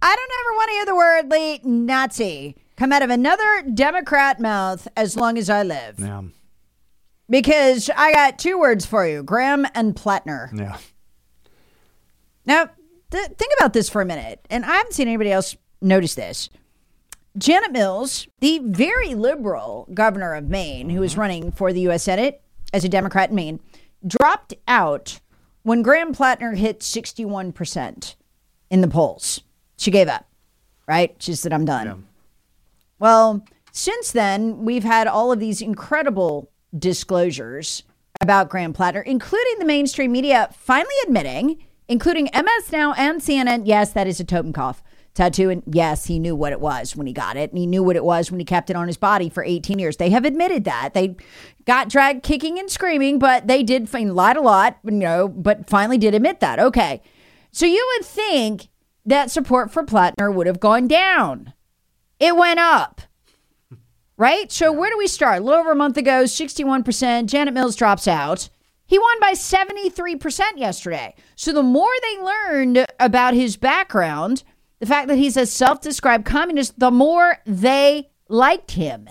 I don't ever want to hear the word Nazi come out of another Democrat mouth as long as I live. Yeah. Because I got two words for you, Graham and Plattner. Yeah. Now, think about this for a minute, and I haven't seen anybody else notice this. Janet Mills, the very liberal governor of Maine, who is running for the U.S. Senate as a Democrat in Maine, dropped out when Graham Plattner hit 61% in the polls. She gave up, right? She said, I'm done. Yeah. Well, since then, we've had all of these incredible disclosures about Graham Plattner, including the mainstream media finally admitting, including MS Now and CNN, yes, that is a Totenkopf tattoo. And yes, he knew what it was when he got it. And he knew what it was when he kept it on his body for 18 years. They have admitted that. They got dragged kicking and screaming, but they did lied a lot, but finally did admit that. Okay. So you would think that support for Plattner would have gone down. It went up. Right? So where do we start? A little over a month ago, 61%. Janet Mills drops out. He won by 73% yesterday. So the more they learned about his background, the fact that he's a self-described communist, the more they liked him.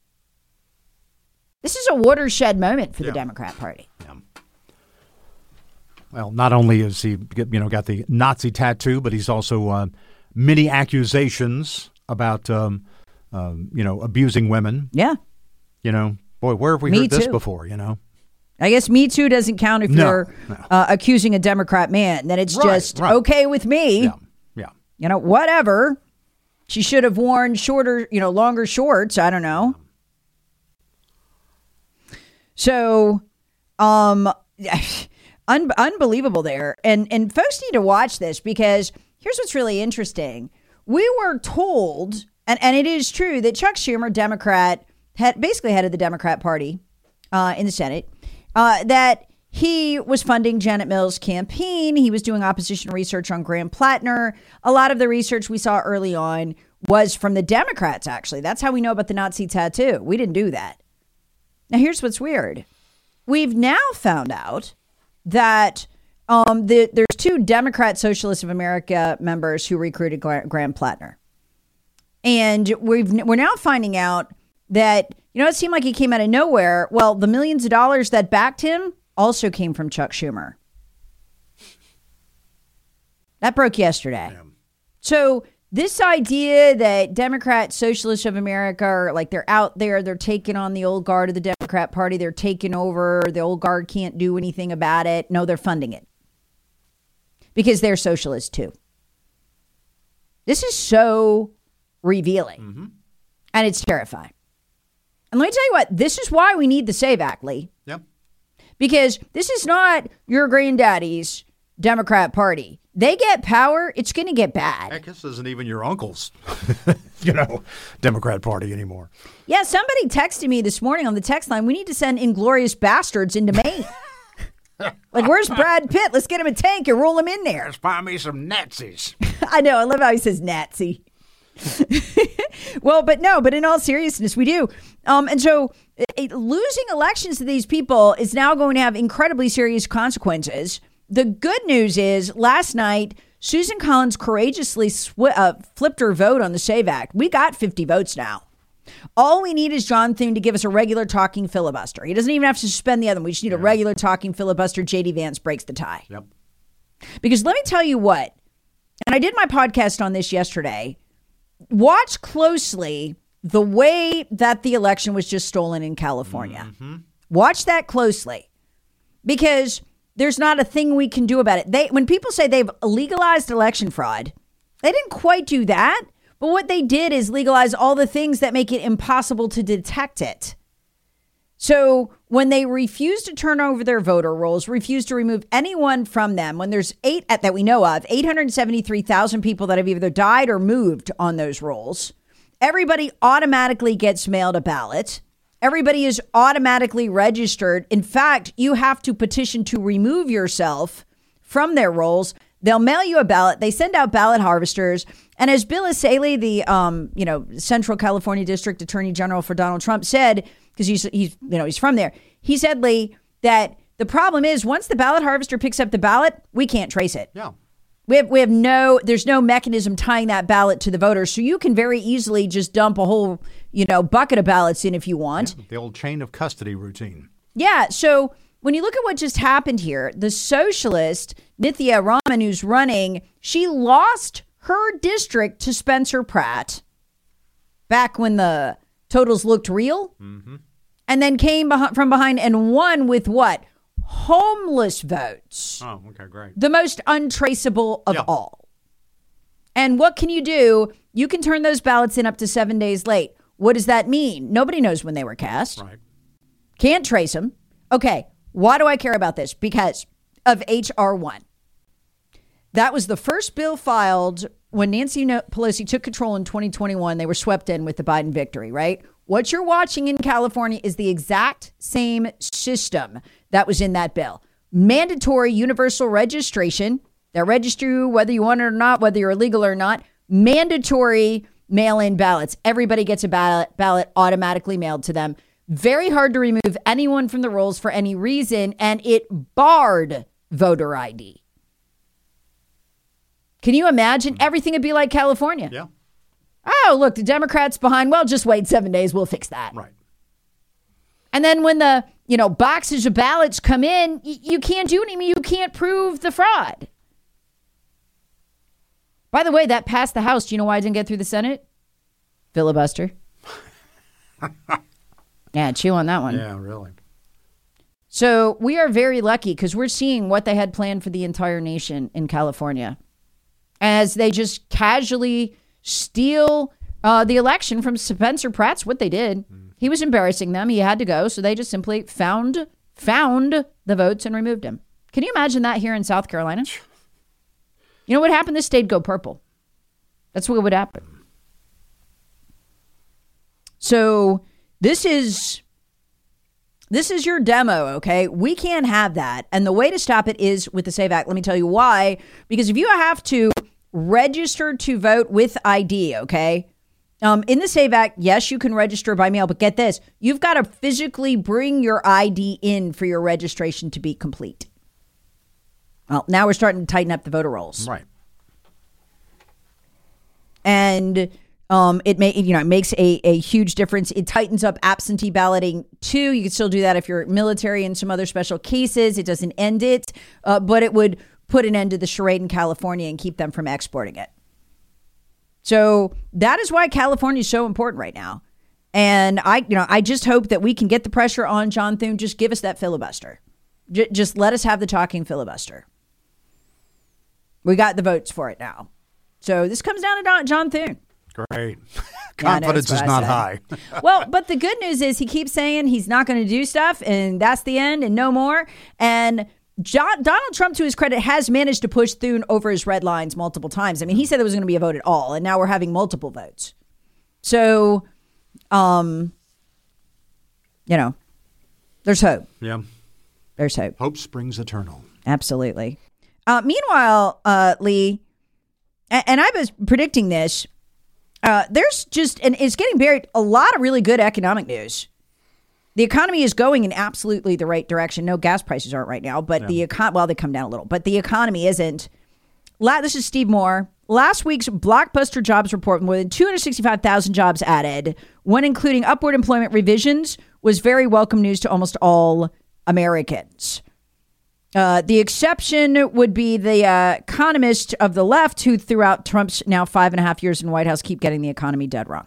This is a watershed moment for the Democrat Party. Yeah. Well, not only has he got the Nazi tattoo, but he's also many accusations about abusing women. Yeah. Boy, where have we heard this before? I guess Me Too doesn't count if you're accusing a Democrat man. Then it's just okay with me. Yeah. Whatever. She should have worn longer shorts. I don't know. So, unbelievable there. And folks need to watch this because here's what's really interesting. We were told, and it is true, that Chuck Schumer, Democrat, basically head of the Democrat Party in the Senate, that he was funding Janet Mills' campaign. He was doing opposition research on Graham Plattner. A lot of the research we saw early on was from the Democrats, actually. That's how we know about the Nazi tattoo. We didn't do that. Now, here's what's weird. We've now found out that there's two Democrat Socialists of America members who recruited Graham Plattner. And we're now finding out that, it seemed like he came out of nowhere. Well, the millions of dollars that backed him also came from Chuck Schumer. That broke yesterday. Damn. So this idea that Democrat Socialists of America are they're out there, they're taking on the old guard of the Democrat Party, they're taking over, the old guard can't do anything about it. No, they're funding it. Because they're socialists too. This is so revealing. Mm-hmm. And it's terrifying. And let me tell you what, this is why we need the SAVE Act, Lee. Yep. Because this is not your granddaddy's Democrat Party. They get power, it's going to get bad. Heck, this isn't even your uncle's, Democrat Party anymore. Yeah, somebody texted me this morning on the text line, we need to send Inglourious Bastards into Maine. Where's Brad Pitt? Let's get him a tank and roll him in there. Let's find me some Nazis. I know, I love how he says Nazi. Well, but in all seriousness, we do. And so losing elections to these people is now going to have incredibly serious consequences. The good news is last night, Susan Collins courageously flipped her vote on the SAVE Act. We got 50 votes now. All we need is John Thune to give us a regular talking filibuster. He doesn't even have to suspend the other one. We just need a regular talking filibuster. J.D. Vance breaks the tie. Yep. Because let me tell you what, and I did my podcast on this yesterday. Watch closely the way that the election was just stolen in California. Mm-hmm. Watch that closely because there's not a thing we can do about it. When people say they've legalized election fraud, they didn't quite do that. But what they did is legalize all the things that make it impossible to detect it. So when they refuse to turn over their voter rolls, refuse to remove anyone from them, when there's that we know of, 873,000 people that have either died or moved on those rolls, everybody automatically gets mailed a ballot. Everybody is automatically registered. In fact, you have to petition to remove yourself from their rolls. They'll mail you a ballot. They send out ballot harvesters. And as Bill Asaley, the Central California District Attorney General for Donald Trump said, because he's from there, he said, Lee, that the problem is once the ballot harvester picks up the ballot, we can't trace it. Yeah. There's no mechanism tying that ballot to the voter. So you can very easily just dump a whole, bucket of ballots in if you want. Yeah, the old chain of custody routine. Yeah. So when you look at what just happened here, the socialist Nithya Raman, who's running, she lost her district to Spencer Pratt back when the totals looked real, and then came from behind and won with what? Homeless votes. Oh, okay, great. The most untraceable of all. And what can you do? You can turn those ballots in up to 7 days late. What does that mean? Nobody knows when they were cast. Right. Can't trace them. Okay, why do I care about this? Because of H.R. 1. That was the first bill filed when Nancy Pelosi took control in 2021. They were swept in with the Biden victory, right? What you're watching in California is the exact same system that was in that bill. Mandatory universal registration that register you whether you want it or not, whether you're illegal or not. Mandatory mail-in ballots. Everybody gets a ballot automatically mailed to them. Very hard to remove anyone from the rolls for any reason, and it barred voter ID. Can you imagine? Everything would be like California. Yeah. Oh, look, the Democrats behind. Well, just wait 7 days. We'll fix that. Right. And then when the, boxes of ballots come in, you can't do anything. You can't prove the fraud. By the way, that passed the House. Do you know why it didn't get through the Senate? Filibuster. Yeah, chew on that one. Yeah, really. So we are very lucky because we're seeing what they had planned for the entire nation in California as they just casually steal the election from Spencer Pratt's what they did. He was embarrassing them. He had to go. So they just simply found the votes and removed him. Can you imagine that here in South Carolina? You know what happened? This state go purple. That's what would happen. So this is your demo, okay? We can't have that. And the way to stop it is with the SAVE Act. Let me tell you why. Because if you have to register to vote with ID, okay? In the SAVE Act, yes, you can register by mail, but get this. You've got to physically bring your ID in for your registration to be complete. Well, now we're starting to tighten up the voter rolls. Right. And it makes a huge difference. It tightens up absentee balloting too. You can still do that if you're military in some other special cases. It doesn't end it, but it would put an end to the charade in California and keep them from exporting it. So that is why California is so important right now. And I just hope that we can get the pressure on John Thune. Just give us that filibuster. Just let us have the talking filibuster. We got the votes for it now. So this comes down to John Thune. Great. Confidence is not high. Well, but the good news is he keeps saying he's not going to do stuff and that's the end and no more. And Donald Trump, to his credit, has managed to push Thune over his red lines multiple times. I mean, he said there was going to be a vote at all, and now we're having multiple votes. So, there's hope. Yeah. There's hope. Hope springs eternal. Absolutely. Meanwhile, Lee, and I was predicting this, there's just, and it's getting buried, a lot of really good economic news. The economy is going in absolutely the right direction. No, gas prices aren't right now, but they come down a little, but the economy isn't. This is Steve Moore. Last week's blockbuster jobs report, more than 265,000 jobs added, when including upward employment revisions, was very welcome news to almost all Americans. The exception would be the economist of the left who throughout Trump's now 5.5 years in the White House keep getting the economy dead wrong.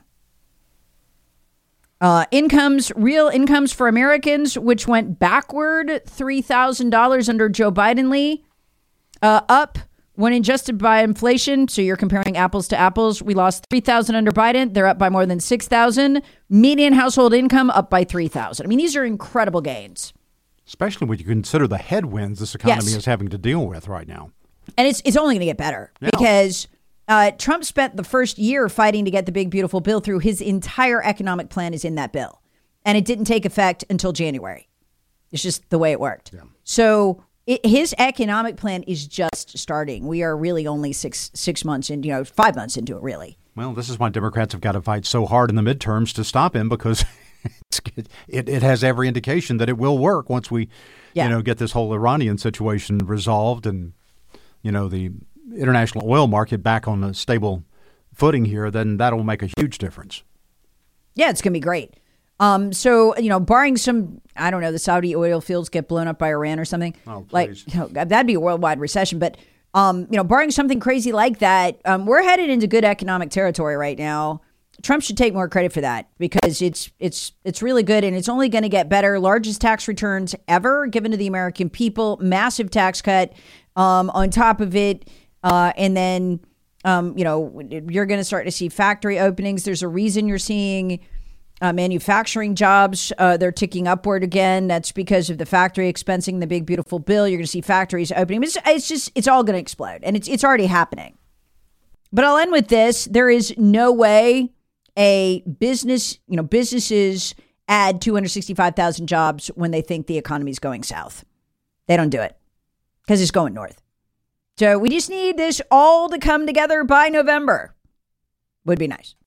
Real incomes for Americans, which went backward $3,000 under Joe Biden, Lee, up when adjusted by inflation. So you're comparing apples to apples. We lost $3,000 under Biden. They're up by more than $6,000. Median household income up by $3,000. I mean, these are incredible gains. Especially when you consider the headwinds this economy is having to deal with right now. And it's only going to get better because Trump spent the first year fighting to get the big, beautiful bill through. His entire economic plan is in that bill. And it didn't take effect until January. It's just the way it worked. Yeah. So his economic plan is just starting. We are really only 6 months into, 5 months into it, really. Well, this is why Democrats have got to fight so hard in the midterms to stop him, because it has every indication that it will work once we, get this whole Iranian situation resolved and, the international oil market back on a stable footing here, then that'll make a huge difference. Yeah, it's going to be great. So, barring some, I don't know, the Saudi oil fields get blown up by Iran or something. Oh, please. That'd be a worldwide recession. But, barring something crazy like that, we're headed into good economic territory right now. Trump should take more credit for that because it's really good and it's only going to get better. Largest tax returns ever given to the American people, massive tax cut on top of it. And then, you're going to start to see factory openings. There's a reason you're seeing manufacturing jobs. They're ticking upward again. That's because of the factory expensing, the big, beautiful bill. You're going to see factories opening. It's all going to explode and it's already happening. But I'll end with this. There is no way businesses add 265,000 jobs when they think the economy is going south. They don't do it because it's going north. So we just need this all to come together by November. Would be nice.